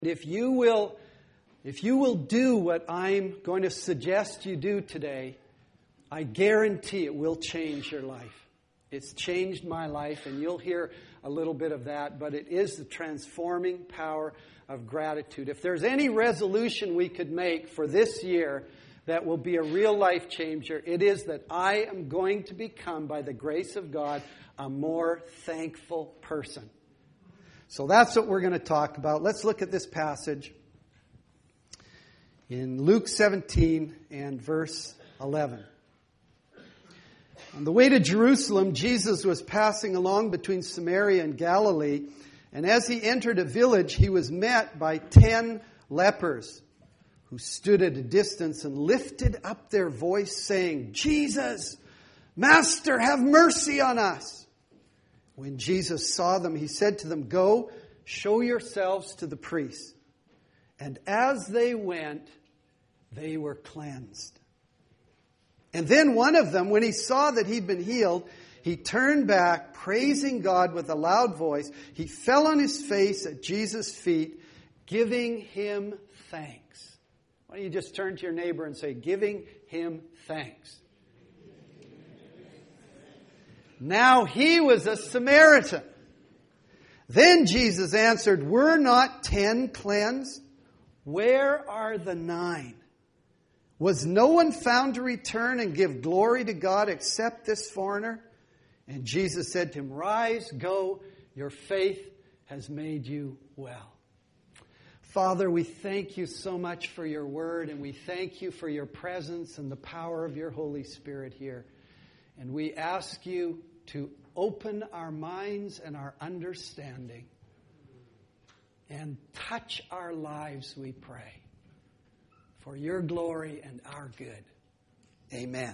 If you will do what I'm going to suggest you do today, I guarantee it will change your life. It's changed my life, and you'll hear a little bit of that, but it is the transforming power of gratitude. If there's any resolution we could make for this year that will be a real life changer, it is that I am going to become, by the grace of God, a more thankful person. So that's what we're going to talk about. Let's look at this passage in Luke 17 and verse 11. On the way to Jerusalem, Jesus was passing along between Samaria and Galilee, and as he entered a village, he was met by 10 lepers who stood at a distance and lifted up their voice, saying, "Jesus, Master, have mercy on us." When Jesus saw them, he said to them, "Go, show yourselves to the priests." And as they went, they were cleansed. And then one of them, when he saw that he'd been healed, he turned back, praising God with a loud voice. He fell on his face at Jesus' feet, giving him thanks. Why don't you just turn to your neighbor and say, "Giving him thanks." Now he was a Samaritan. Then Jesus answered, "Were not 10 cleansed? Where are the 9? Was no one found to return and give glory to God except this foreigner?" And Jesus said to him, "Rise, go, your faith has made you well." Father, we thank you so much for your word, and we thank you for your presence and the power of your Holy Spirit here. And we ask you to open our minds and our understanding and touch our lives, we pray, for your glory and our good. Amen.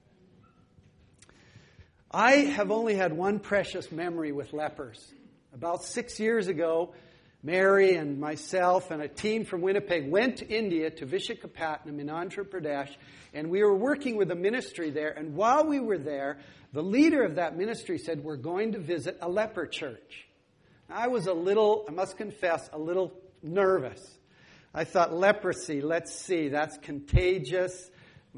I have only had one precious memory with lepers. About 6 years ago, Mary and myself and a team from Winnipeg went to India, to Visakhapatnam in Andhra Pradesh, and we were working with a ministry there. And while we were there, the leader of that ministry said, "We're going to visit a leper church." Now, I was I must confess, a little nervous. I thought, leprosy, let's see, that's contagious.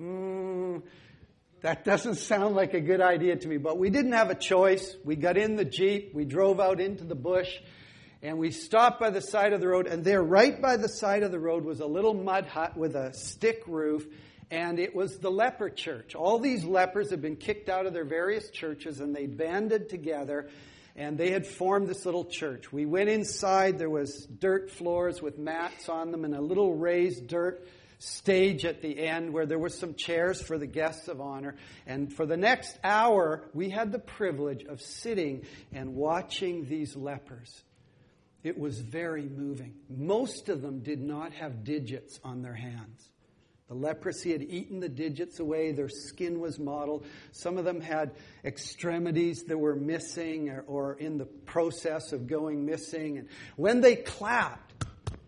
That doesn't sound like a good idea to me. But we didn't have a choice. We got in the Jeep, we drove out into the bush, and we stopped by the side of the road. And there, right by the side of the road, was a little mud hut with a stick roof. And it was the leper church. All these lepers had been kicked out of their various churches, and they banded together, and they had formed this little church. We went inside. There was dirt floors with mats on them and a little raised dirt stage at the end where there were some chairs for the guests of honor. And for the next hour, we had the privilege of sitting and watching these lepers. It was very moving. Most of them did not have digits on their hands. The leprosy had eaten the digits away. Their skin was mottled. Some of them had extremities that were missing or in the process of going missing. And when they clapped,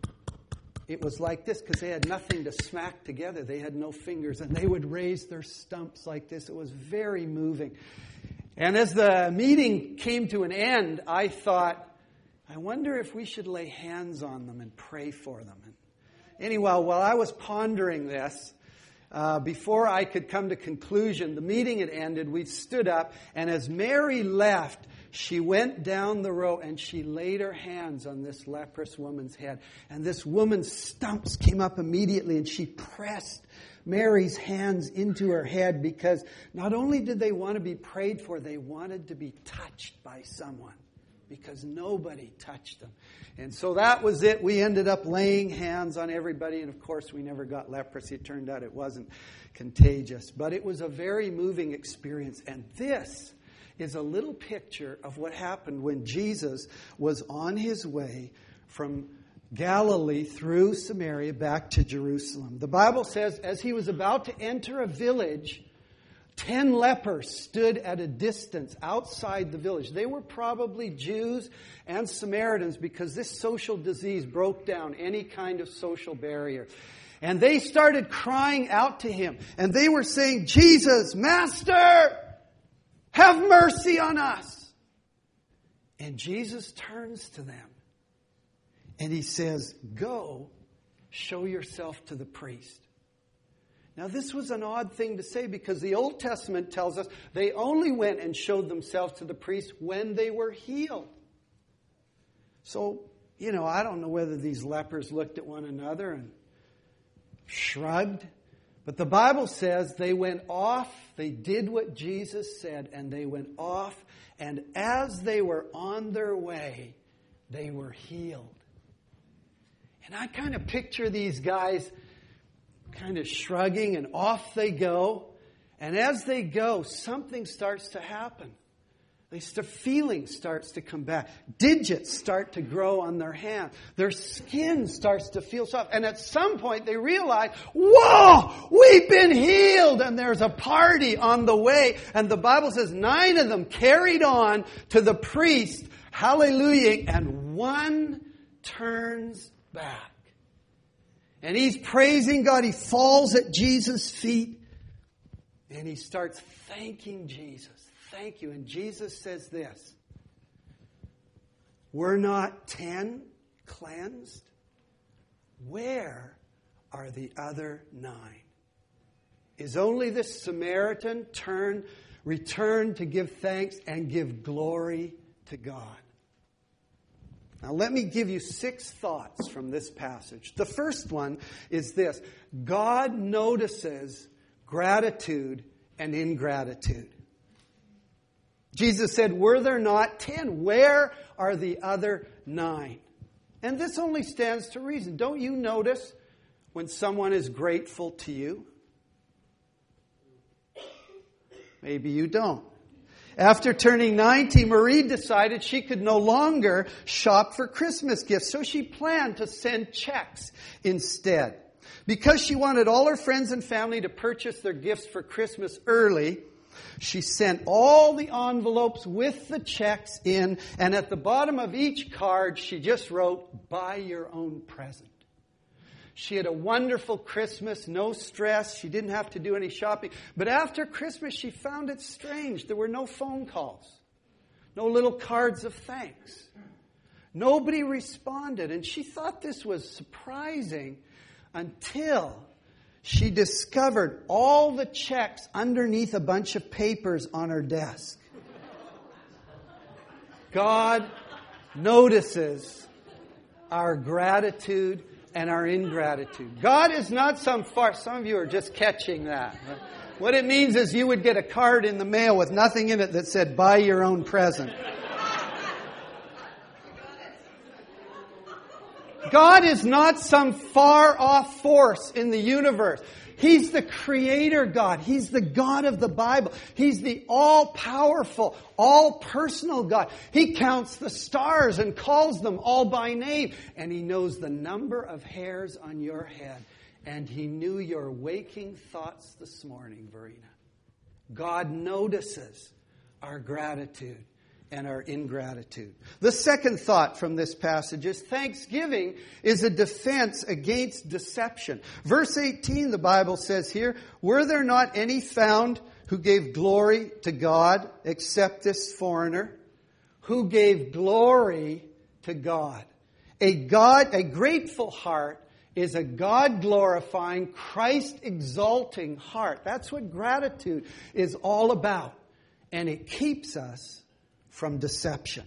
it was like this because they had nothing to smack together. They had no fingers, and they would raise their stumps like this. It was very moving. And as the meeting came to an end, I thought, I wonder if we should lay hands on them and pray for them. Anyway, while I was pondering this, before I could come to conclusion, the meeting had ended. We stood up, and as Mary left, she went down the row and she laid her hands on this leprous woman's head. And this woman's stumps came up immediately, and she pressed Mary's hands into her head because not only did they want to be prayed for, they wanted to be touched by someone, because nobody touched them. And so that was it. We ended up laying hands on everybody. And of course, we never got leprosy. It turned out it wasn't contagious. But it was a very moving experience. And this is a little picture of what happened when Jesus was on his way from Galilee through Samaria back to Jerusalem. The Bible says, as he was about to enter a village, 10 lepers stood at a distance outside the village. They were probably Jews and Samaritans because this social disease broke down any kind of social barrier. And they started crying out to him. And they were saying, "Jesus, Master, have mercy on us." And Jesus turns to them And he says, go, show yourself to the priest. Now, this was an odd thing to say because the Old Testament tells us they only went and showed themselves to the priest when they were healed. So, I don't know whether these lepers looked at one another and shrugged. But the Bible says they went off, they did what Jesus said, and they went off. And as they were on their way, they were healed. And I kind of picture these guys kind of shrugging, and off they go. And as they go, something starts to happen. Feeling starts to come back. Digits start to grow on their hand. Their skin starts to feel soft. And at some point they realize, whoa, we've been healed. And there's a party on the way. And the Bible says 9 of them carried on to the priest. Hallelujah. And one turns back. And he's praising God. He falls at Jesus' feet. And he starts thanking Jesus. Thank you. And Jesus says this. Were not 10 cleansed? Where are the other 9? Is only this Samaritan returned to give thanks and give glory to God? Now let me give you 6 thoughts from this passage. The first one is this. God notices gratitude and ingratitude. Jesus said, were there not 10? Where are the other 9? And this only stands to reason. Don't you notice when someone is grateful to you? Maybe you don't. After turning 90, Marie decided she could no longer shop for Christmas gifts, so she planned to send checks instead. Because she wanted all her friends and family to purchase their gifts for Christmas early, she sent all the envelopes with the checks in, and at the bottom of each card, she just wrote, buy your own present. She had a wonderful Christmas, no stress. She didn't have to do any shopping. But after Christmas, she found it strange. There were no phone calls, no little cards of thanks. Nobody responded, and she thought this was surprising until she discovered all the checks underneath a bunch of papers on her desk. God notices our gratitude and our ingratitude. God is not some farce. Some of you are just catching that. What it means is you would get a card in the mail with nothing in it that said, buy your own present. God is not some far-off force in the universe. He's the creator God. He's the God of the Bible. He's the all-powerful, all-personal God. He counts the stars and calls them all by name. And He knows the number of hairs on your head. And He knew your waking thoughts this morning, Verena. God notices our gratitude and our ingratitude. The second thought from this passage is thanksgiving is a defense against deception. Verse 18, the Bible says here, were there not any found who gave glory to God except this foreigner? Who gave glory to God? A grateful heart is a God-glorifying, Christ-exalting heart. That's what gratitude is all about. And it keeps us from deception.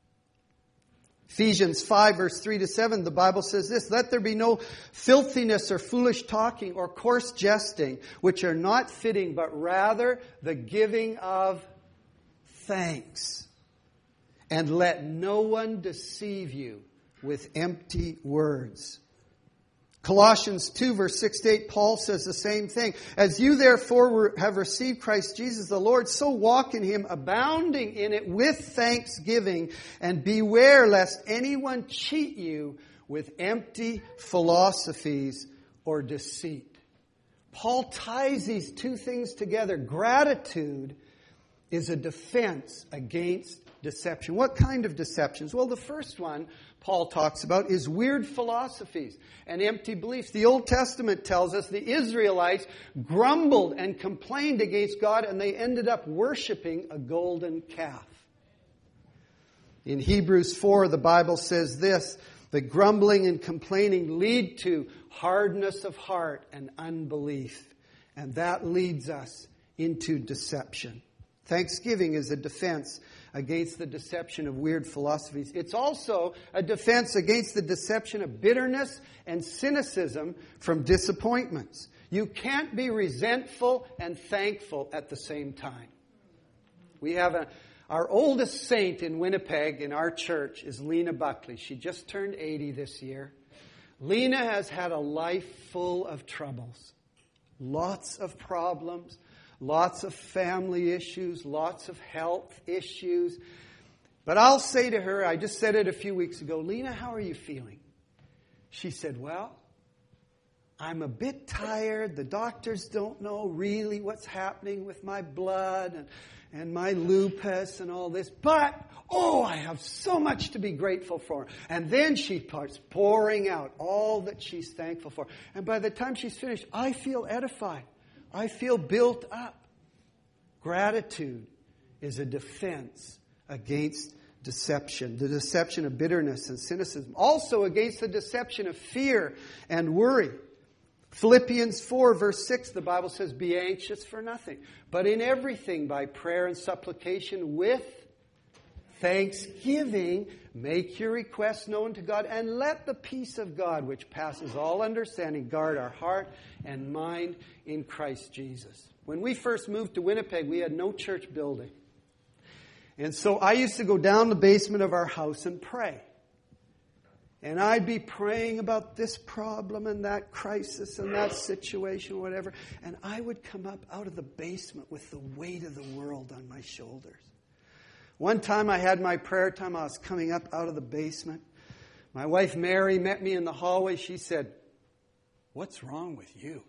Ephesians 5 verse 3 to 7, the Bible says this, let there be no filthiness or foolish talking or coarse jesting, which are not fitting, but rather the giving of thanks. And let no one deceive you with empty words. Colossians 2 verse 6 to 8, Paul says the same thing. As you therefore have received Christ Jesus the Lord, so walk in Him, abounding in it with thanksgiving. And beware lest anyone cheat you with empty philosophies or deceit. Paul ties these two things together. Gratitude is a defense against deception. What kind of deceptions? Well, the first one Paul talks about is weird philosophies and empty beliefs. The Old Testament tells us the Israelites grumbled and complained against God, and they ended up worshiping a golden calf. In Hebrews 4, the Bible says this, The grumbling and complaining lead to hardness of heart and unbelief. And that leads us into deception. Thanksgiving is a defense against the deception of weird philosophies. It's also a defense against the deception of bitterness and cynicism from disappointments. You can't be resentful and thankful at the same time. We have our oldest saint in Winnipeg in our church is Lena Buckley. She just turned 80 this year. Lena has had a life full of troubles. Lots of problems. Lots of family issues, lots of health issues. But I'll say to her, I just said it a few weeks ago, Lena, how are you feeling? She said, well, I'm a bit tired. The doctors don't know really what's happening with my blood and my lupus and all this. But, I have so much to be grateful for. And then she starts pouring out all that she's thankful for. And by the time she's finished, I feel edified. I feel built up. Gratitude is a defense against deception. The deception of bitterness and cynicism. Also against the deception of fear and worry. Philippians 4 verse 6, the Bible says, be anxious for nothing, but in everything by prayer and supplication with thanksgiving, make your requests known to God, and let the peace of God, which passes all understanding, guard our heart and mind in Christ Jesus. When we first moved to Winnipeg, we had no church building. And so I used to go down the basement of our house and pray. And I'd be praying about this problem and that crisis and that situation, whatever. And I would come up out of the basement with the weight of the world on my shoulders. One time I had my prayer time. I was coming up out of the basement. My wife Mary met me in the hallway. She said, what's wrong with you?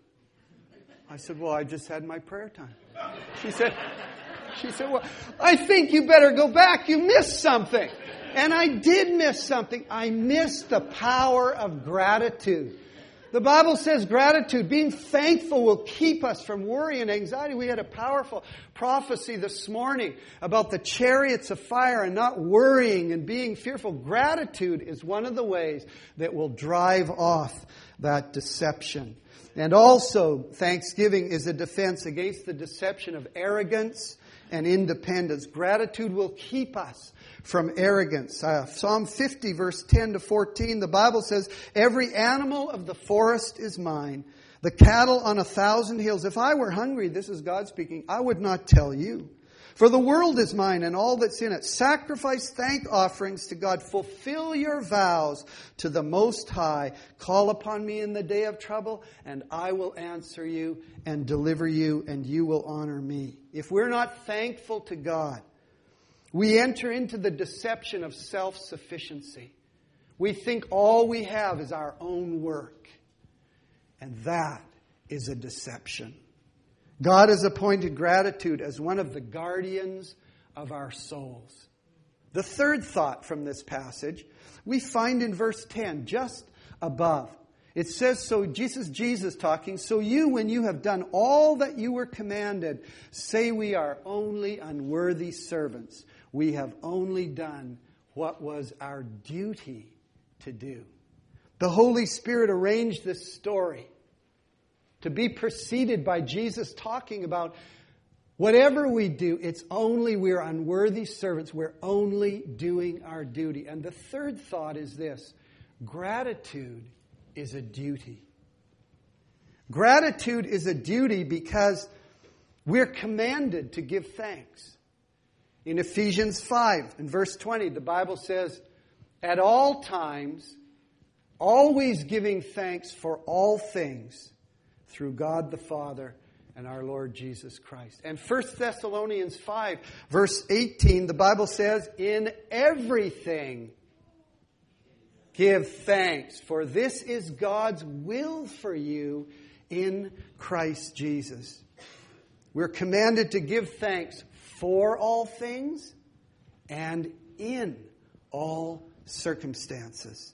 I said, well, I just had my prayer time. She said, well, I think you better go back. You missed something. And I did miss something. I missed the power of gratitude. The Bible says gratitude, being thankful, will keep us from worry and anxiety. We had a powerful prophecy this morning about the chariots of fire and not worrying and being fearful. Gratitude is one of the ways that will drive off that deception. And also, thanksgiving is a defense against the deception of arrogance and independence. Gratitude will keep us from arrogance. Psalm 50 verse 10 to 14, the Bible says, every animal of the forest is mine, the cattle on 1,000 hills. If I were hungry, this is God speaking, I would not tell you. For the world is mine and all that's in it. Sacrifice thank offerings to God. Fulfill your vows to the Most High. Call upon me in the day of trouble, and I will answer you and deliver you, and you will honor me. If we're not thankful to God, we enter into the deception of self-sufficiency. We think all we have is our own work. And that is a deception. God has appointed gratitude as one of the guardians of our souls. The third thought from this passage we find in verse 10, just above. It says, so Jesus talking, so you, when you have done all that you were commanded, say we are only unworthy servants. We have only done what was our duty to do. The Holy Spirit arranged this story to be preceded by Jesus talking about whatever we do, it's only we're unworthy servants. We're only doing our duty. And the third thought is this: gratitude is a duty. Gratitude is a duty because we're commanded to give thanks. In Ephesians 5, in verse 20, the Bible says, at all times, always giving thanks for all things through God the Father and our Lord Jesus Christ. And 1 Thessalonians 5, verse 18, the Bible says, in everything give thanks, for this is God's will for you in Christ Jesus. We're commanded to give thanks for all things and in all circumstances.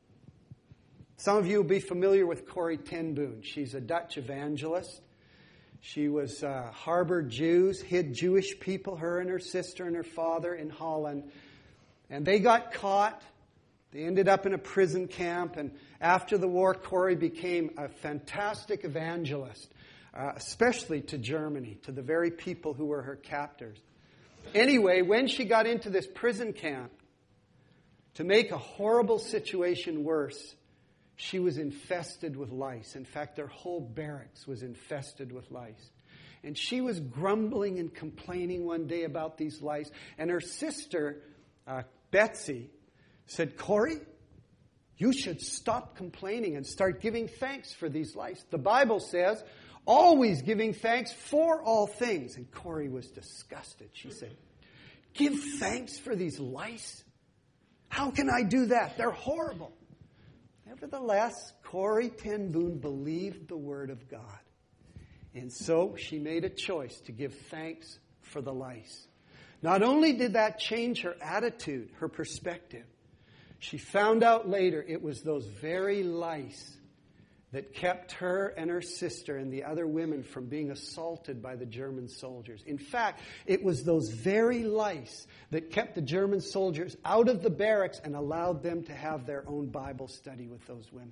Some of you will be familiar with Corrie ten Boom. She's a Dutch evangelist. She was harbored Jews, hid Jewish people, her and her sister and her father in Holland. And they got caught They ended up in a prison camp, and after the war, Corrie became a fantastic evangelist, especially to Germany, to the very people who were her captors. Anyway, when she got into this prison camp, to make a horrible situation worse, she was infested with lice. In fact, their whole barracks was infested with lice. And she was grumbling and complaining one day about these lice. And her sister, Betsy, said, Corrie, you should stop complaining and start giving thanks for these lice. The Bible says, always giving thanks for all things. And Corrie was disgusted. She said, give thanks for these lice? How can I do that? They're horrible. Nevertheless, Corrie ten Boom believed the Word of God. And so she made a choice to give thanks for the lice. Not only did that change her attitude, her perspective, she found out later it was those very lice that kept her and her sister and the other women from being assaulted by the German soldiers. In fact, it was those very lice that kept the German soldiers out of the barracks and allowed them to have their own Bible study with those women.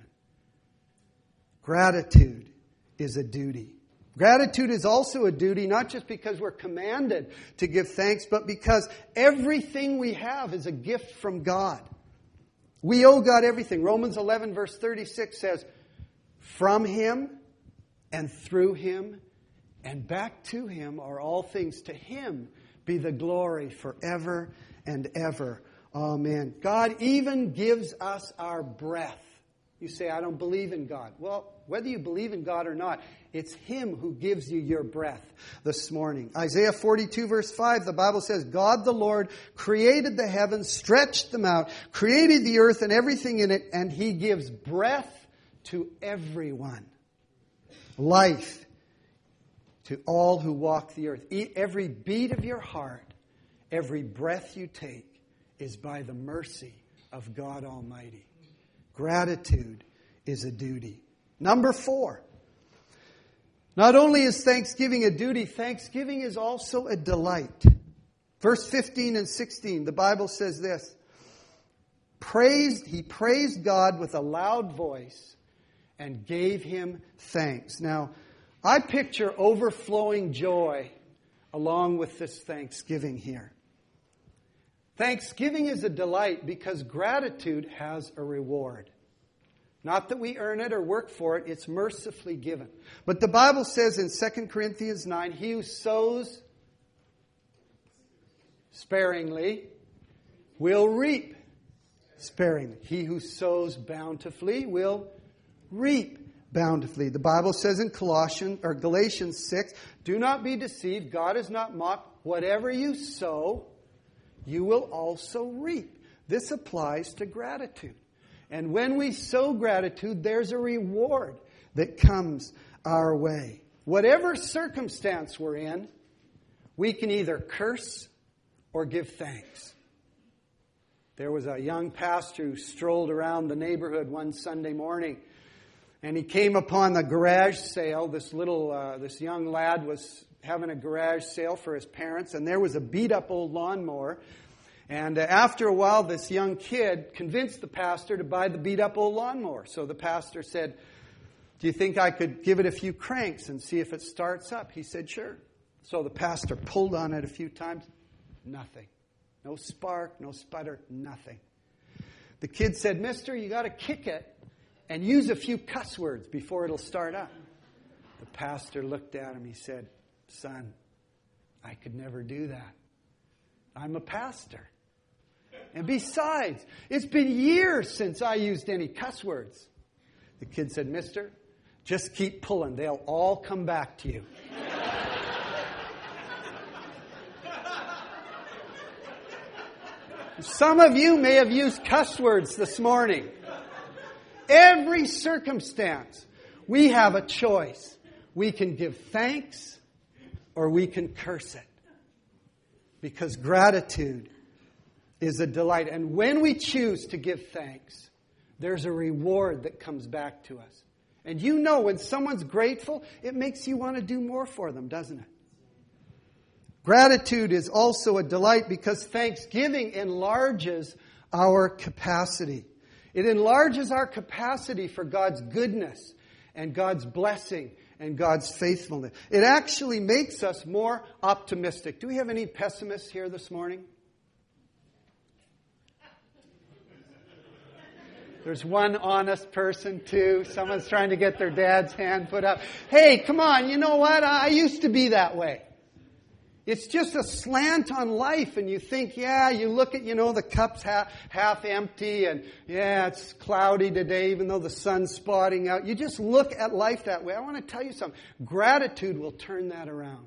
Gratitude is a duty. Gratitude is also a duty, not just because we're commanded to give thanks, but because everything we have is a gift from God. We owe God everything. Romans 11 verse 36 says, from Him and through Him and back to Him are all things. To Him be the glory forever and ever. Amen. God even gives us our breath. You say, I don't believe in God. Well, whether you believe in God or not, it's Him who gives you your breath this morning. Isaiah 42 verse 5, the Bible says, God the Lord created the heavens, stretched them out, created the earth and everything in it, and He gives breath to everyone. Life to all who walk the earth. Every beat of your heart, every breath you take is by the mercy of God Almighty. Gratitude is a duty. Number 4. Not only is thanksgiving a duty, thanksgiving is also a delight. Verse 15 and 16, the Bible says this. He praised God with a loud voice and gave Him thanks. Now, I picture overflowing joy along with this thanksgiving here. Thanksgiving is a delight because gratitude has a reward. Not that we earn it or work for it, it's mercifully given. But the Bible says in 2 Corinthians 9, he who sows sparingly will reap sparingly. He who sows bountifully will reap bountifully. The Bible says in Galatians 6, do not be deceived, God is not mocked. Whatever you sow, you will also reap. This applies to gratitude. And when we sow gratitude, there's a reward that comes our way. Whatever circumstance we're in, we can either curse or give thanks. There was a young pastor who strolled around the neighborhood one Sunday morning, and he came upon a garage sale. This young lad was having a garage sale for his parents, and there was a beat-up old lawnmower. And after a while, this young kid convinced the pastor to buy the beat-up old lawnmower. So the pastor said, do you think I could give it a few cranks and see if it starts up? He said, sure. So the pastor pulled on it a few times. Nothing. No spark, no sputter, nothing. The kid said, mister, you got to kick it and use a few cuss words before it'll start up. The pastor looked at him. He said, son, I could never do that. I'm a pastor. And besides, it's been years since I used any cuss words. The kid said, mister, just keep pulling. They'll all come back to you. Some of you may have used cuss words this morning. Every circumstance, we have a choice. We can give thanks or we can curse it. Because gratitude is a delight. And when we choose to give thanks, there's a reward that comes back to us. And you know, when someone's grateful, it makes you want to do more for them, doesn't it? Gratitude is also a delight because thanksgiving enlarges our capacity. It enlarges our capacity for God's goodness and God's blessing and God's faithfulness. It actually makes us more optimistic. Do we have any pessimists here this morning? There's one honest person, too. Someone's trying to get their dad's hand put up. Hey, come on, you know what? I used to be that way. It's just a slant on life, and you think, yeah, you look at, the cup's half empty, and yeah, it's cloudy today, even though the sun's spotting out. You just look at life that way. I want to tell you something. Gratitude will turn that around.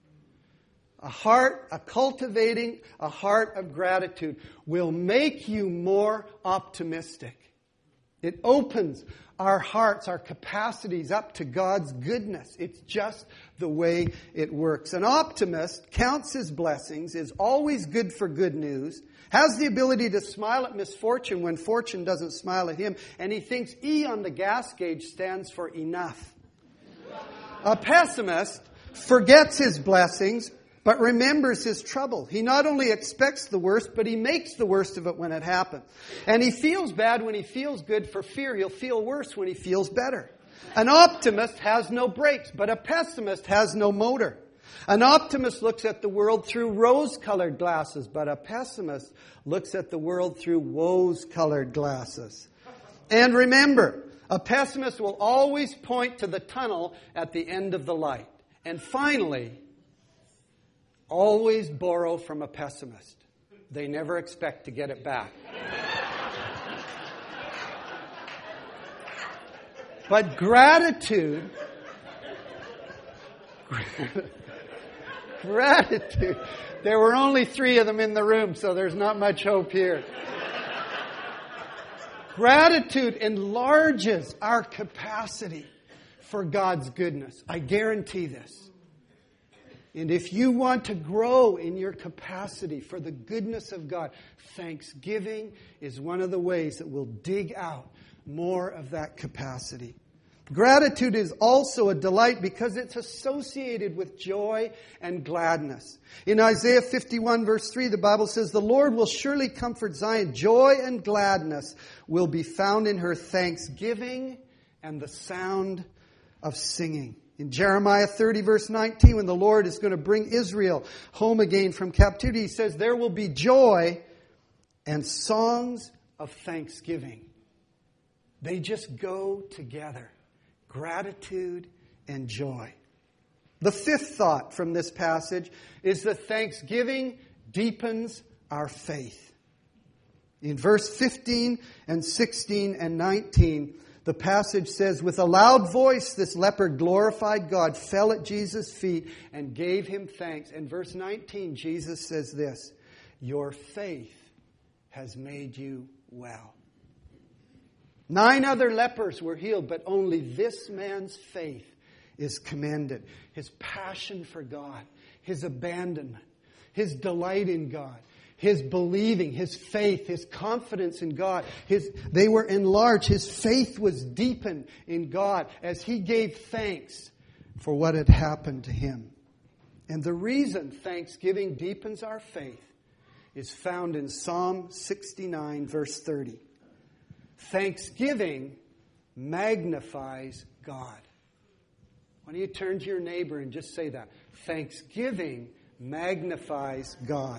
Cultivating a heart of gratitude will make you more optimistic. It opens our hearts, our capacities up to God's goodness. It's just the way it works. An optimist counts his blessings, is always good for good news, has the ability to smile at misfortune when fortune doesn't smile at him, and he thinks E on the gas gauge stands for enough. A pessimist forgets his blessings, but remembers his trouble. He not only expects the worst, but he makes the worst of it when it happens. And he feels bad when he feels good for fear he'll feel worse when he feels better. An optimist has no brakes, but a pessimist has no motor. An optimist looks at the world through rose-colored glasses, but a pessimist looks at the world through woes-colored glasses. And remember, a pessimist will always point to the tunnel at the end of the light. And finally, always borrow from a pessimist. They never expect to get it back. But gratitude, there were only 3 of them in the room, so there's not much hope here. Gratitude enlarges our capacity for God's goodness. I guarantee this. And if you want to grow in your capacity for the goodness of God, thanksgiving is one of the ways that will dig out more of that capacity. Gratitude is also a delight because it's associated with joy and gladness. In Isaiah 51 verse 3, the Bible says, "The Lord will surely comfort Zion. Joy and gladness will be found in her, thanksgiving and the sound of singing." In Jeremiah 30 verse 19, when the Lord is going to bring Israel home again from captivity, He says, "There will be joy and songs of thanksgiving." They just go together. Gratitude and joy. The 5th thought from this passage is that thanksgiving deepens our faith. In verse 15 and 16 and 19, the passage says, "With a loud voice, this leper glorified God, fell at Jesus' feet, and gave Him thanks." And verse 19, Jesus says this, "Your faith has made you well." 9 other lepers were healed, but only this man's faith is commended. His passion for God, his abandonment, his delight in God, his believing, his faith, his confidence in God. They were enlarged. His faith was deepened in God as he gave thanks for what had happened to him. And the reason thanksgiving deepens our faith is found in Psalm 69, verse 30. Thanksgiving magnifies God. Why don't you turn to your neighbor and just say that? Thanksgiving magnifies God.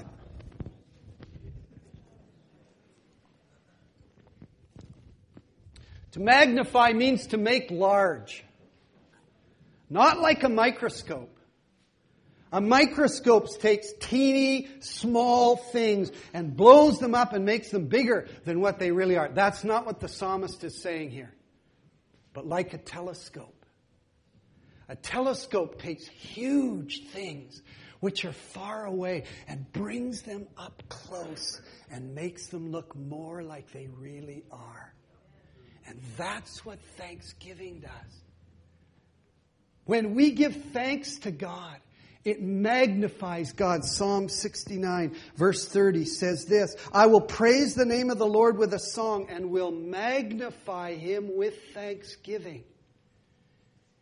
To magnify means to make large. Not like a microscope. A microscope takes teeny, small things and blows them up and makes them bigger than what they really are. That's not what the psalmist is saying here. But like a telescope. A telescope takes huge things which are far away and brings them up close and makes them look more like they really are. And that's what thanksgiving does. When we give thanks to God, it magnifies God. Psalm 69, verse 30 says this, "I will praise the name of the Lord with a song and will magnify Him with thanksgiving."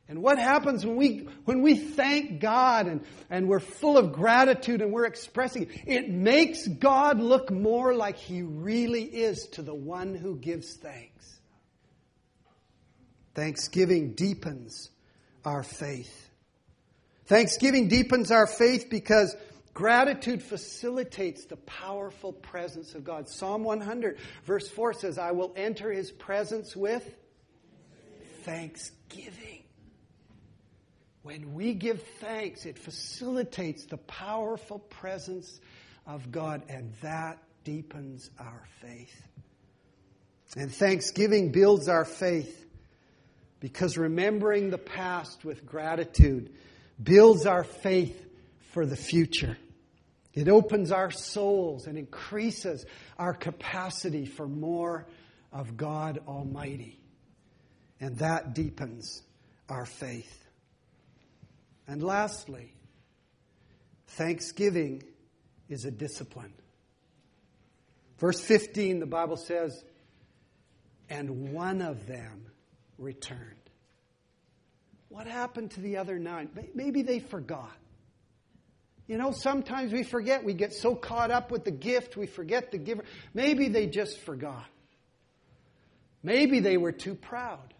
And what happens when we thank God and we're full of gratitude and we're expressing it? It makes God look more like He really is to the one who gives thanks. Thanksgiving deepens our faith. Thanksgiving deepens our faith because gratitude facilitates the powerful presence of God. Psalm 100 verse 4 says, I will enter His presence with thanksgiving. When we give thanks, it facilitates the powerful presence of God, and that deepens our faith. And thanksgiving builds our faith because remembering the past with gratitude builds our faith for the future. It opens our souls and increases our capacity for more of God Almighty. And that deepens our faith. And lastly, thanksgiving is a discipline. Verse 15, the Bible says, and one of them returned. What happened to the other 9? Maybe they forgot. You know, sometimes we forget. We get so caught up with the gift, we forget the giver. Maybe they just forgot. Maybe they were too proud.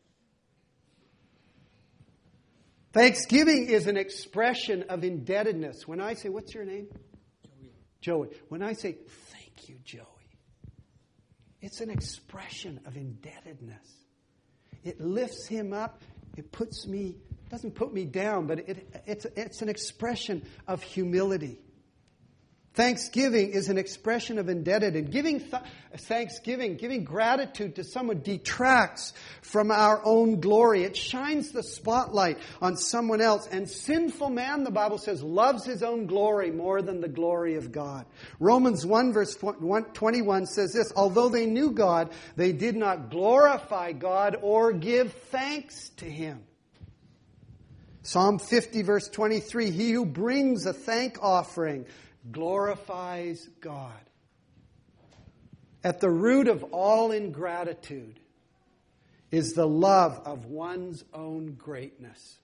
Thanksgiving is an expression of indebtedness. When I say, what's your name? Joey. When I say, thank you, Joey, it's an expression of indebtedness. It lifts him up. It doesn't put me down, but it's an expression of humility. Thanksgiving is an expression of indebtedness. Giving thanksgiving, giving gratitude to someone detracts from our own glory. It shines the spotlight on someone else. And sinful man, the Bible says, loves his own glory more than the glory of God. Romans 1 verse 21 says this, although they knew God, they did not glorify God or give thanks to Him. Psalm 50 verse 23, he who brings a thank offering glorifies God. At the root of all ingratitude is the love of one's own greatness.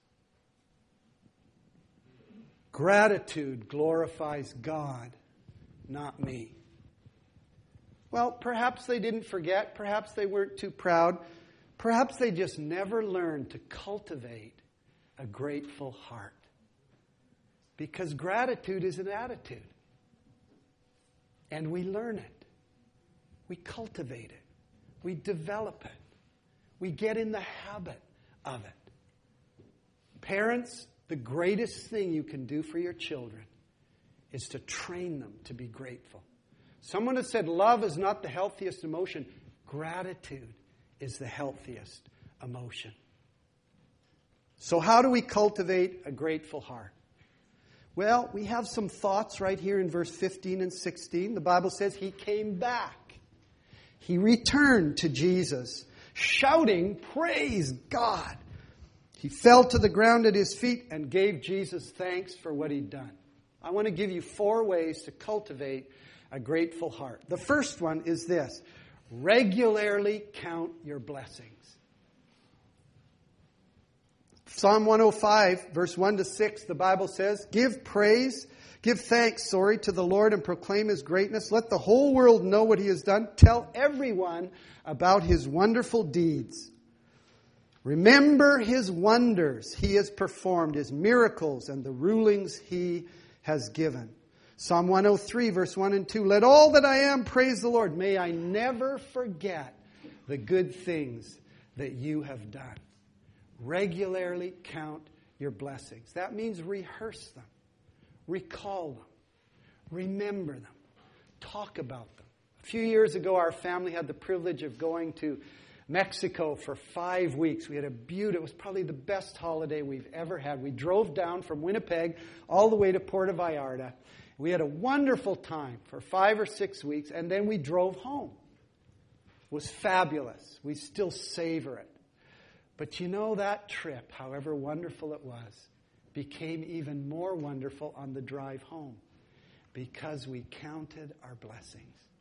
Gratitude glorifies God, not me. Well, perhaps they didn't forget. Perhaps they weren't too proud. Perhaps they just never learned to cultivate a grateful heart. Because gratitude is an attitude. And we learn it. We cultivate it. We develop it. We get in the habit of it. Parents, the greatest thing you can do for your children is to train them to be grateful. Someone has said love is not the healthiest emotion. Gratitude is the healthiest emotion. So how do we cultivate a grateful heart? Well, we have some thoughts right here in verse 15 and 16. The Bible says he came back. He returned to Jesus, shouting, praise God. He fell to the ground at His feet and gave Jesus thanks for what He'd done. I want to give you 4 ways to cultivate a grateful heart. The first one is this: regularly count your blessings. Psalm 105, verse 1 to 6, the Bible says, give thanks to the Lord and proclaim His greatness. Let the whole world know what He has done. Tell everyone about His wonderful deeds. Remember His wonders He has performed, His miracles and the rulings He has given. Psalm 103, verse 1 and 2, let all that I am praise the Lord. May I never forget the good things that You have done. Regularly count your blessings. That means rehearse them, recall them, remember them, talk about them. A few years ago, our family had the privilege of going to Mexico for 5 weeks. We had it was probably the best holiday we've ever had. We drove down from Winnipeg all the way to Puerto Vallarta. We had a wonderful time for 5 or 6 weeks, and then we drove home. It was fabulous. We still savor it. But you know, that trip, however wonderful it was, became even more wonderful on the drive home because we counted our blessings.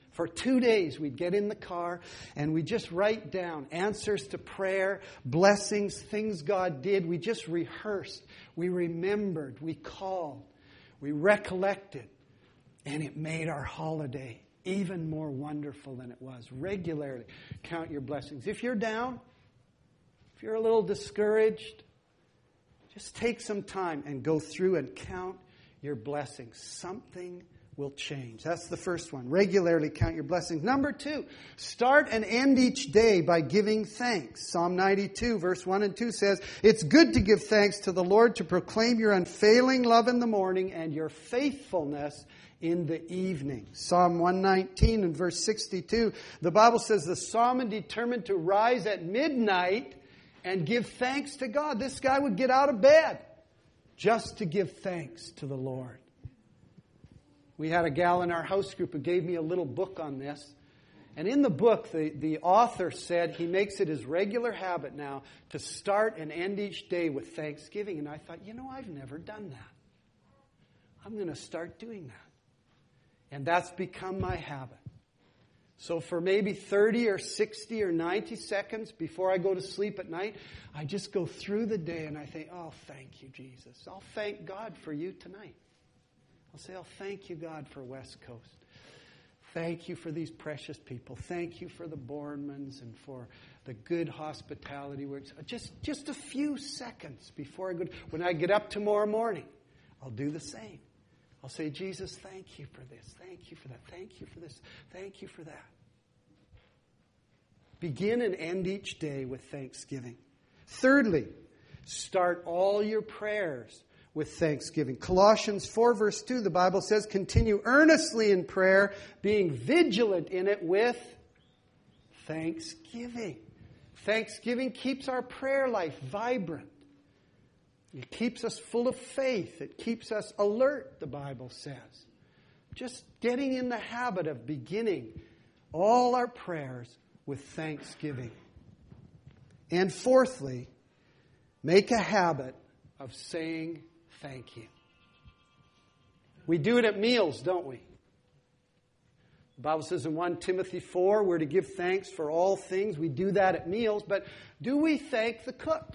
For 2 days, we'd get in the car and we'd just write down answers to prayer, blessings, things God did. We just rehearsed. We remembered. We called. We recollected. And it made our holiday even more wonderful than it was. Regularly count your blessings. If you're down, if you're a little discouraged, just take some time and go through and count your blessings. Something will change. That's the first one. Regularly count your blessings. Number 2, start and end each day by giving thanks. Psalm 92, verse 1 and 2 says, "It's good to give thanks to the Lord, to proclaim your unfailing love in the morning and your faithfulness in the evening." Psalm 119 and verse 62, the Bible says the psalmist determined to rise at midnight and give thanks to God. This guy would get out of bed just to give thanks to the Lord. We had a gal in our house group who gave me a little book on this. And in the book, the author said he makes it his regular habit now to start and end each day with thanksgiving. And I thought, I've never done that. I'm going to start doing that. And that's become my habit. So for maybe 30 or 60 or 90 seconds before I go to sleep at night, I just go through the day and I think, oh, thank you, Jesus. I'll thank God for you tonight. I'll say, oh, thank you, God, for West Coast. Thank you for these precious people. Thank you for the Bormans and for the good hospitality works. Just a few seconds before I go. When I get up tomorrow morning, I'll do the same. I'll say, Jesus, thank you for this. Thank you for that. Thank you for this. Thank you for that. Begin and end each day with thanksgiving. Thirdly, start all your prayers with thanksgiving. Colossians 4 verse 2, the Bible says, continue earnestly in prayer, being vigilant in it with thanksgiving. Thanksgiving keeps our prayer life vibrant. It keeps us full of faith. It keeps us alert, the Bible says. Just getting in the habit of beginning all our prayers with thanksgiving. And fourthly, make a habit of saying thank you. We do it at meals, don't we? The Bible says in 1 Timothy 4, we're to give thanks for all things. We do that at meals, but do we thank the cook?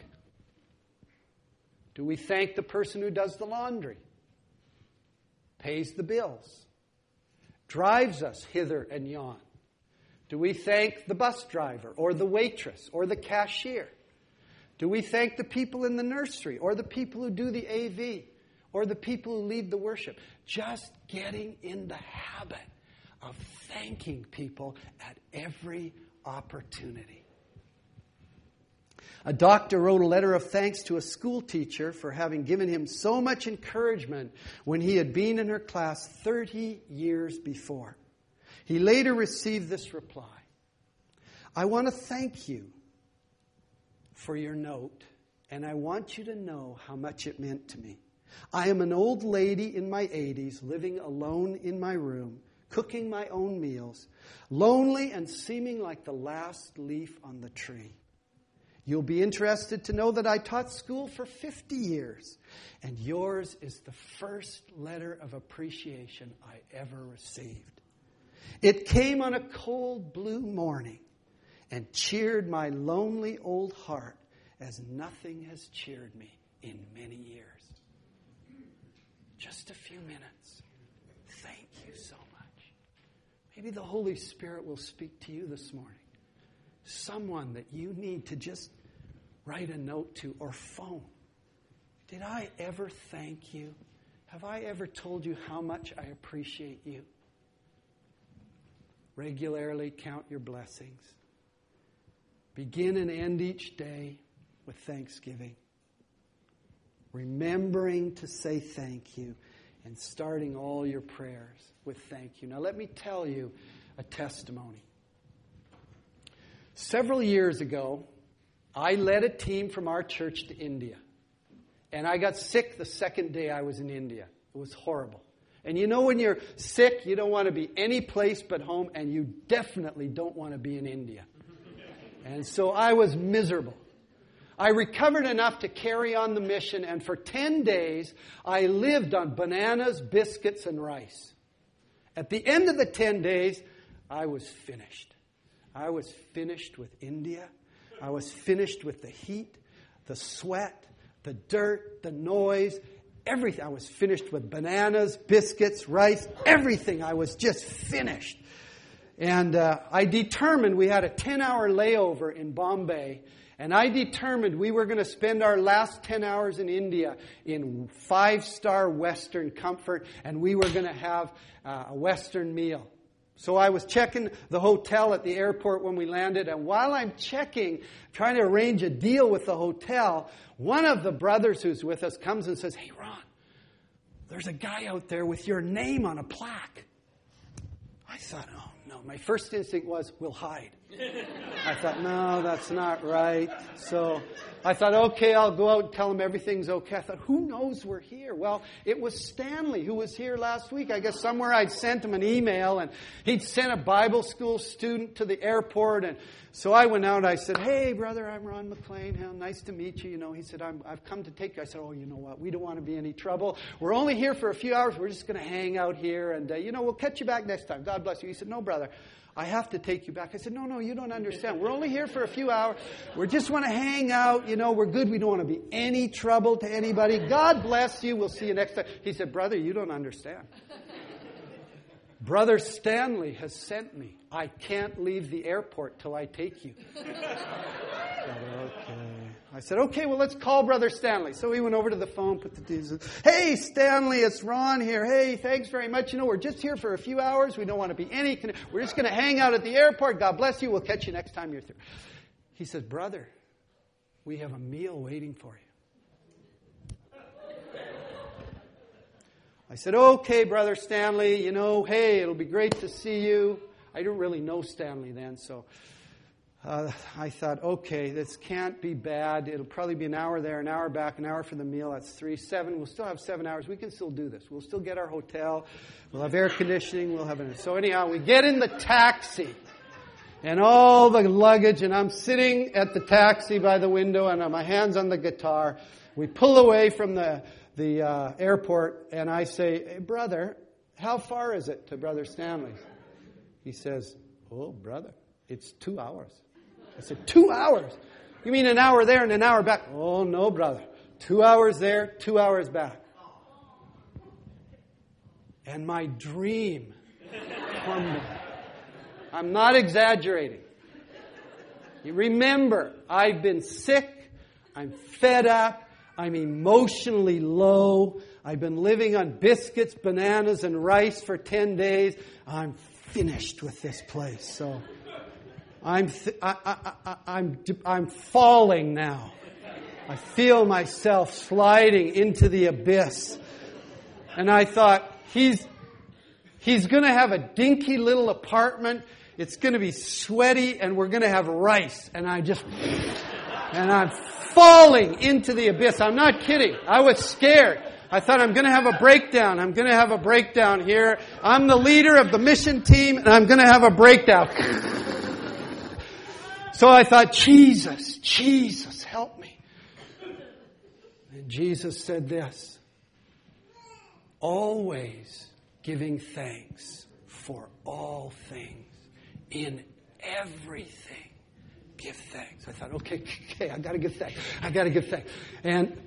Do we thank the person who does the laundry, pays the bills, drives us hither and yon? Do we thank the bus driver or the waitress or the cashier? Do we thank the people in the nursery or the people who do the AV or the people who lead the worship? Just getting in the habit of thanking people at every opportunity. A doctor wrote a letter of thanks to a school teacher for having given him so much encouragement when he had been in her class 30 years before. He later received this reply: I want to thank you for your note, and I want you to know how much it meant to me. I am an old lady in my 80s, living alone in my room, cooking my own meals, lonely and seeming like the last leaf on the tree. You'll be interested to know that I taught school for 50 years, and yours is the first letter of appreciation I ever received. It came on a cold blue morning and cheered my lonely old heart as nothing has cheered me in many years. Just a few minutes. Thank you so much. Maybe the Holy Spirit will speak to you this morning. Someone that you need to just write a note to or phone. Did I ever thank you? Have I ever told you how much I appreciate you? Regularly count your blessings. Begin and end each day with thanksgiving. Remembering to say thank you and starting all your prayers with thank you. Now let me tell you a testimony. Several years ago, I led a team from our church to India. And I got sick the second day I was in India. It was horrible. And you know when you're sick, you don't want to be any place but home, and you definitely don't want to be in India. And so I was miserable. I recovered enough to carry on the mission, and for 10 days, I lived on bananas, biscuits, and rice. At the end of the 10 days, I was finished. I was finished with India. I was finished with the heat, the sweat, the dirt, the noise, everything. I was finished with bananas, biscuits, rice, everything. I was just finished. And I determined, we had a 10-hour layover in Bombay, and I determined we were going to spend our last 10 hours in India in 5-star Western comfort, and we were going to have a Western meal. So I was checking the hotel at the airport when we landed, and while I'm checking, trying to arrange a deal with the hotel, one of the brothers who's with us comes and says, "Hey, Ron, there's a guy out there with your name on a plaque." I thought, oh no. My first instinct was, we'll hide. I thought, no, that's not right. So I thought, okay, I'll go out and tell him everything's okay. I thought, who knows we're here? Well, it was Stanley who was here last week. I guess somewhere I'd sent him an email, and he'd sent a Bible school student to the airport. And so I went out and I said, "Hey, brother, I'm Ron McLean. How nice to meet you." He said, I've come to take you. I said, "Oh, you know what? We don't want to be any trouble. We're only here for a few hours. We're just going to hang out here. And, we'll catch you back next time. God bless you." He said, "No, brother, I have to take you back." I said, No, you don't understand. We're only here for a few hours. We just want to hang out. We're good. We don't want to be any trouble to anybody. God bless you. We'll see you next time. He said, "Brother, you don't understand. Brother Stanley has sent me. I can't leave the airport till I take you." I said, "Okay, well, let's call Brother Stanley." So we went over to the phone, put the diesel. "Hey, Stanley, it's Ron here. Hey, thanks very much. We're just here for a few hours. We don't want to be we're just going to hang out at the airport. God bless you. We'll catch you next time you're through." He said, "Brother, we have a meal waiting for you." I said, "Okay, Brother Stanley, hey, it'll be great to see you." I didn't really know Stanley then, so I thought, okay, this can't be bad. It'll probably be an hour there, an hour back, an hour for the meal. That's 3, 7. We'll still have 7 hours. We can still do this. We'll still get our hotel. We'll have air conditioning. So anyhow, we get in the taxi and all the luggage, and I'm sitting at the taxi by the window, and my hand's on the guitar. We pull away from the airport, and I say, "Hey, brother, how far is it to Brother Stanley's?" He says, "Oh, brother, it's 2 hours." I said, 2 hours? You mean an hour there and an hour back? "Oh, no, brother. 2 hours there, 2 hours back." And my dream crumbled. I'm not exaggerating. You remember, I've been sick. I'm fed up. I'm emotionally low. I've been living on biscuits, bananas, and rice for 10 days. I'm finished with this place. So I'm falling now. I feel myself sliding into the abyss. And I thought, he's going to have a dinky little apartment. It's going to be sweaty, and we're going to have rice. And I'm falling into the abyss. I'm not kidding. I was scared. I thought, I'm going to have a breakdown. I'm going to have a breakdown here. I'm the leader of the mission team, and I'm going to have a breakdown. So I thought, Jesus, help me. And Jesus said this: "Always giving thanks for all things, in everything give thanks." I thought, okay, I got to give thanks. And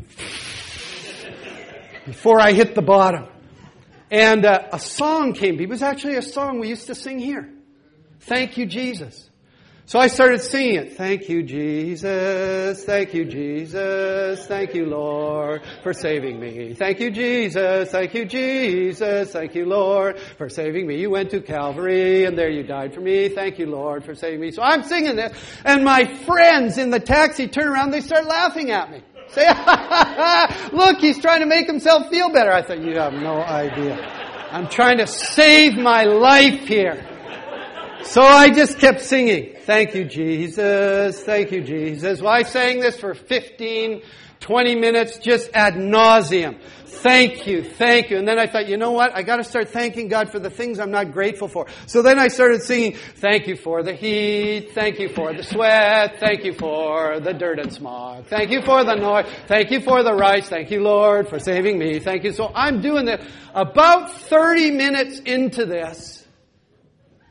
before I hit the bottom, and a song came. It was actually a song we used to sing here. "Thank you, Jesus." So I started singing it. "Thank you, Jesus. Thank you, Jesus. Thank you, Lord, for saving me. Thank you, Jesus. Thank you, Jesus. Thank you, Lord, for saving me. You went to Calvary, and there you died for me. Thank you, Lord, for saving me." So I'm singing this, and my friends in the taxi turn around. They start laughing at me. Say, "Look, he's trying to make himself feel better." I thought, you have no idea. I'm trying to save my life here. So I just kept singing, "Thank you, Jesus. Thank you, Jesus." Well, I sang this for 15, 20 minutes, just ad nauseum. Thank you. And then I thought, you know what? I got to start thanking God for the things I'm not grateful for. So then I started singing, "Thank you for the heat. Thank you for the sweat. Thank you for the dirt and smog. Thank you for the noise. Thank you for the rice. Thank you, Lord, for saving me. Thank you." So I'm doing this. About 30 minutes into this,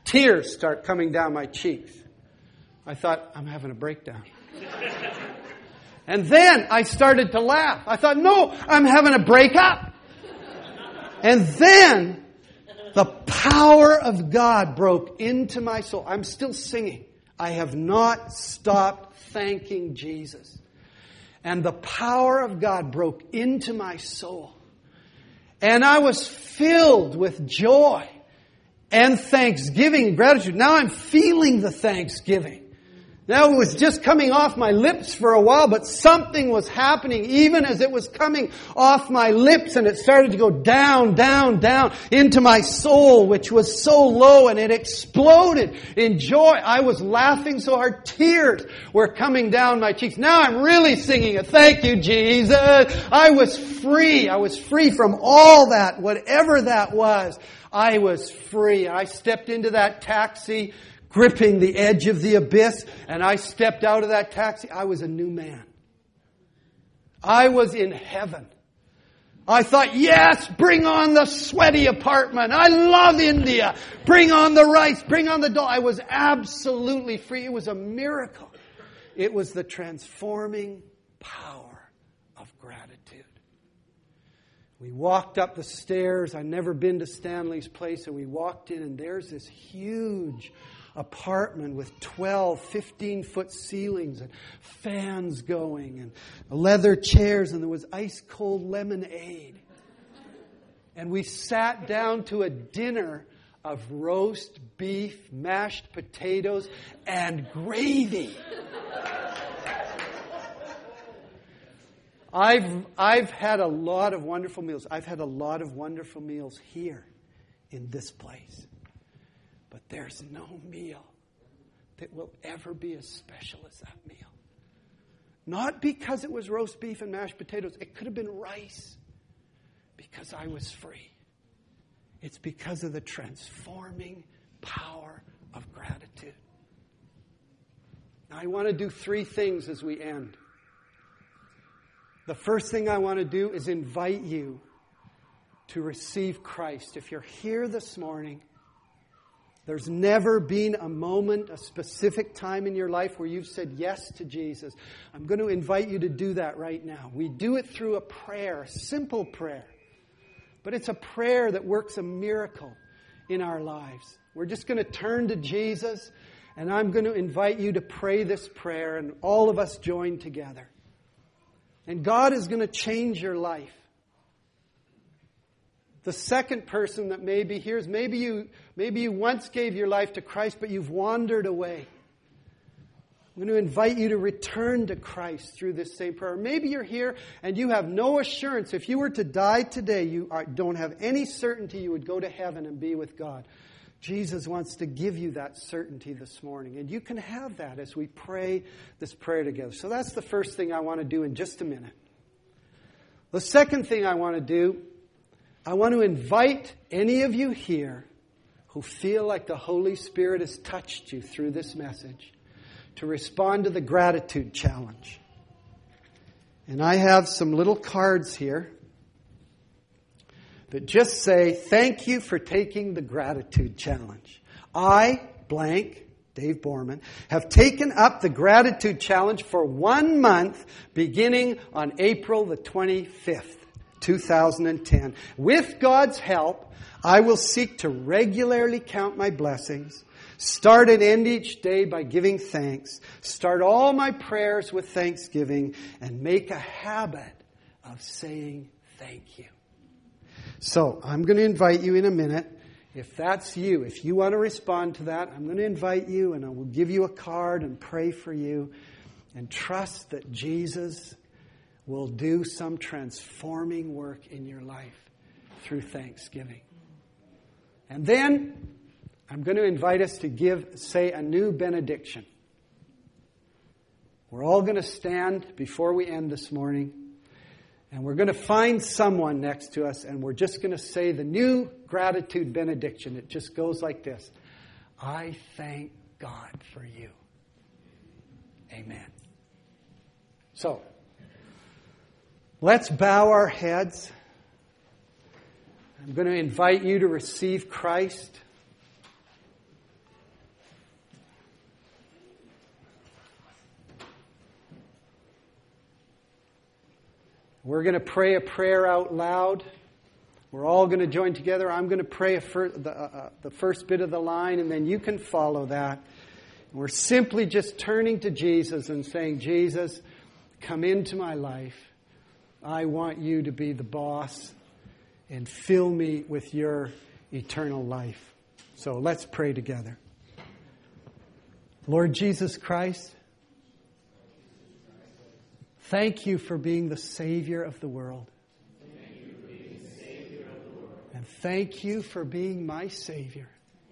tears start coming down my cheeks. I thought, I'm having a breakdown. And then I started to laugh. I thought, no, I'm having a breakup. And then the power of God broke into my soul. I'm still singing. I have not stopped thanking Jesus. And the power of God broke into my soul. And I was filled with joy and thanksgiving and gratitude. Now I'm feeling the thanksgiving. Now it was just coming off my lips for a while, but something was happening even as it was coming off my lips, and it started to go down, down, down into my soul, which was so low, and it exploded in joy. I was laughing so hard, tears were coming down my cheeks. Now I'm really singing a thank you, Jesus. I was free. I was free from all that, whatever that was. I was free. I stepped into that taxi, gripping the edge of the abyss, and I stepped out of that taxi. I was a new man. I was in heaven. I thought, yes, bring on the sweaty apartment. I love India. Bring on the rice. Bring on the doll. I was absolutely free. It was a miracle. It was the transforming power of gratitude. We walked up the stairs. I'd never been to Stanley's place, and we walked in, and there's this huge apartment with 12, 15-foot ceilings and fans going and leather chairs, and there was ice-cold lemonade. And we sat down to a dinner of roast beef, mashed potatoes, and gravy. I've had a lot of wonderful meals. I've had a lot of wonderful meals here in this place. But there's no meal that will ever be as special as that meal. Not because it was roast beef and mashed potatoes. It could have been rice. Because I was free. It's because of the transforming power of gratitude. Now I want to do 3 things as we end. The first thing I want to do is invite you to receive Christ. If you're here this morning, there's never been a moment, a specific time in your life where you've said yes to Jesus. I'm going to invite you to do that right now. We do it through a prayer, a simple prayer. But it's a prayer that works a miracle in our lives. We're just going to turn to Jesus, and I'm going to invite you to pray this prayer, and all of us join together. And God is going to change your life. The second person that may be here is maybe you once gave your life to Christ, but you've wandered away. I'm going to invite you to return to Christ through this same prayer. Maybe you're here and you have no assurance. If you were to die today, you don't have any certainty you would go to heaven and be with God. Jesus wants to give you that certainty this morning. And you can have that as we pray this prayer together. So that's the first thing I want to do in just a minute. The second thing I want to do, I want to invite any of you here who feel like the Holy Spirit has touched you through this message to respond to the gratitude challenge. And I have some little cards here that just say, thank you for taking the gratitude challenge. I, blank, Dave Borman, have taken up the gratitude challenge for 1 month beginning on April the 25th, 2010. With God's help, I will seek to regularly count my blessings, start and end each day by giving thanks, start all my prayers with thanksgiving, and make a habit of saying thank you. So, I'm going to invite you in a minute. If that's you, if you want to respond to that, I'm going to invite you and I will give you a card and pray for you and trust that Jesus will do some transforming work in your life through thanksgiving. And then I'm going to invite us to say a new benediction. We're all going to stand before we end this morning. And we're going to find someone next to us, and we're just going to say the new gratitude benediction. It just goes like this. I thank God for you. Amen. So, let's bow our heads. I'm going to invite you to receive Christ. We're going to pray a prayer out loud. We're all going to join together. I'm going to pray the first bit of the line, and then you can follow that. We're simply just turning to Jesus and saying, Jesus, come into my life. I want you to be the boss and fill me with your eternal life. So let's pray together. Lord Jesus Christ, thank you for being the Savior of the world. And thank you for being my Savior.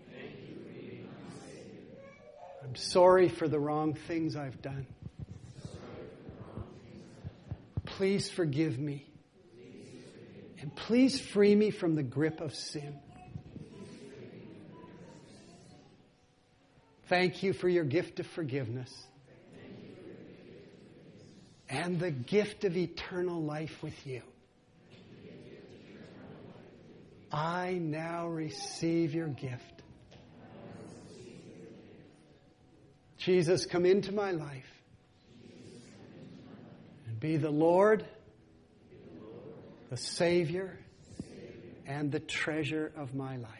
I'm sorry for the wrong things I've done. Please forgive me. And please free me from the grip of sin. Thank you for your gift of forgiveness. And the gift of eternal life with you. I now receive your gift. Jesus, come into my life and be the Lord, the Savior, and the treasure of my life.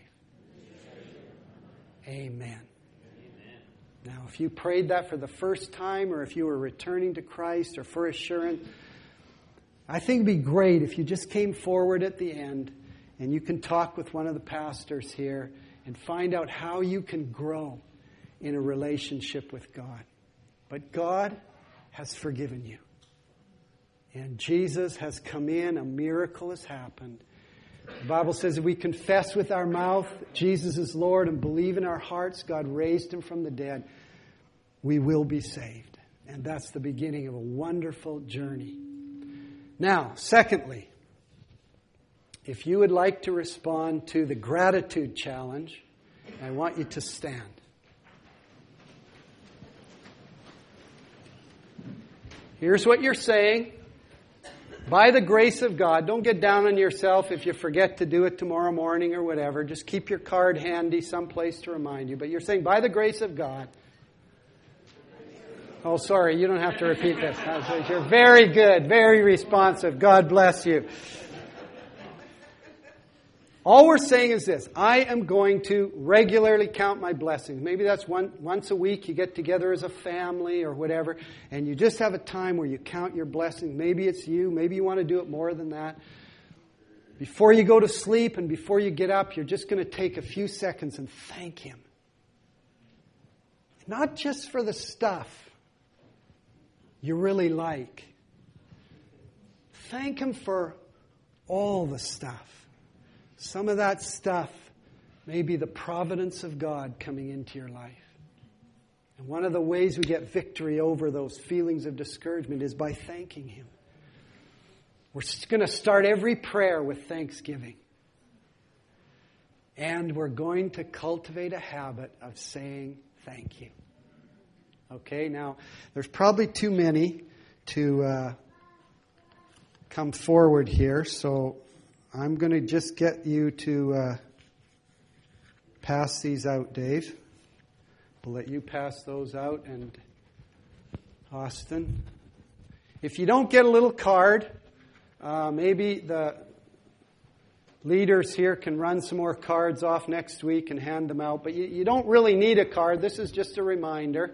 Amen. Now, if you prayed that for the first time, or if you were returning to Christ, or for assurance, I think it'd be great if you just came forward at the end and you can talk with one of the pastors here and find out how you can grow in a relationship with God. But God has forgiven you. And Jesus has come in, a miracle has happened. The Bible says if we confess with our mouth Jesus is Lord and believe in our hearts God raised him from the dead, we will be saved. And that's the beginning of a wonderful journey. Now, secondly, if you would like to respond to the gratitude challenge, I want you to stand. Here's what you're saying. By the grace of God, don't get down on yourself if you forget to do it tomorrow morning or whatever. Just keep your card handy someplace to remind you. But you're saying, by the grace of God. Oh, sorry, you don't have to repeat this. You're very good, very responsive. God bless you. All we're saying is this. I am going to regularly count my blessings. Maybe that's once a week you get together as a family or whatever, and you just have a time where you count your blessings. Maybe it's you. Maybe you want to do it more than that. Before you go to sleep and before you get up, you're just going to take a few seconds and thank Him. Not just for the stuff you really like. Thank Him for all the stuff. Some of that stuff may be the providence of God coming into your life. And one of the ways we get victory over those feelings of discouragement is by thanking Him. We're going to start every prayer with thanksgiving. And we're going to cultivate a habit of saying thank you. Okay, now, there's probably too many to come forward here, so I'm going to just get you to pass these out, Dave. We'll let you pass those out, and Austin. If you don't get a little card, maybe the leaders here can run some more cards off next week and hand them out. But you don't really need a card. This is just a reminder.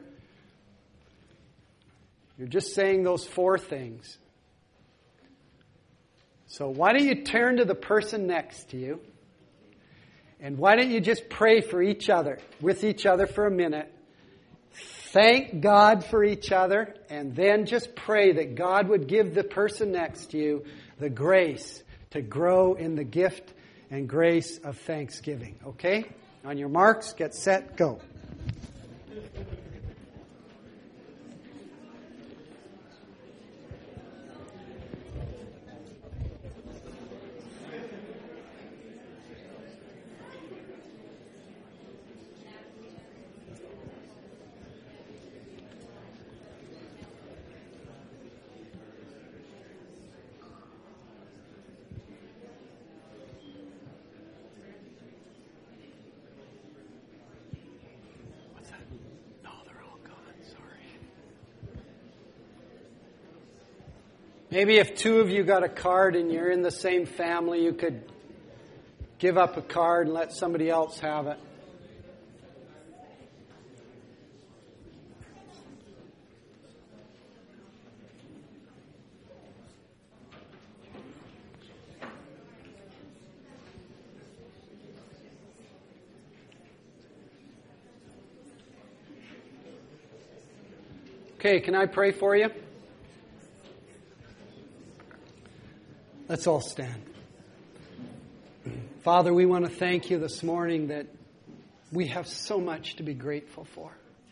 You're just saying those 4 things. So why don't you turn to the person next to you, and why don't you just pray for each other, with each other for a minute. Thank God for each other, and then just pray that God would give the person next to you the grace to grow in the gift and grace of thanksgiving. Okay? On your marks, get set, go. Maybe if two of you got a card and you're in the same family, you could give up a card and let somebody else have it. Okay, can I pray for you? Let's all stand. Father, we want to thank you this morning that we have so much to be grateful for.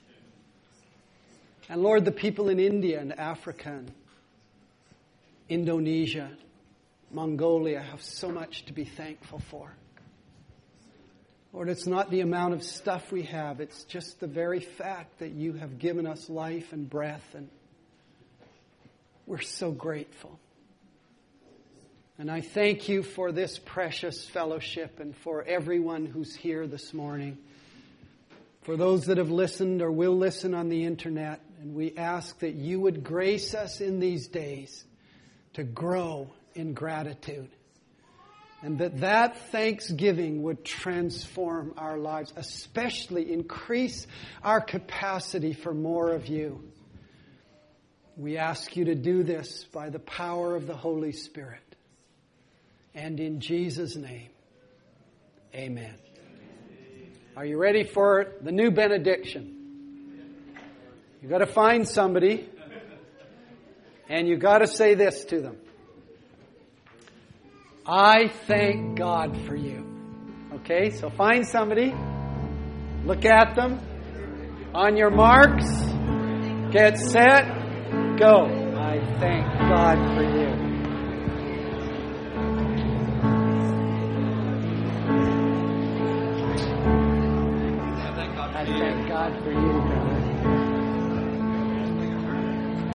And Lord, the people in India and Africa and Indonesia, Mongolia have so much to be thankful for. Lord, it's not the amount of stuff we have. It's just the very fact that you have given us life and breath, and we're so grateful. And I thank you for this precious fellowship and for everyone who's here this morning, for those that have listened or will listen on the internet. And we ask that you would grace us in these days to grow in gratitude. And that thanksgiving would transform our lives, especially increase our capacity for more of you. We ask you to do this by the power of the Holy Spirit. And in Jesus' name, amen. Are you ready for the new benediction? You've got to find somebody, and you've got to say this to them. I thank God for you. Okay, so find somebody, look at them. On your marks, get set, go. I thank God for you. I thank God for you.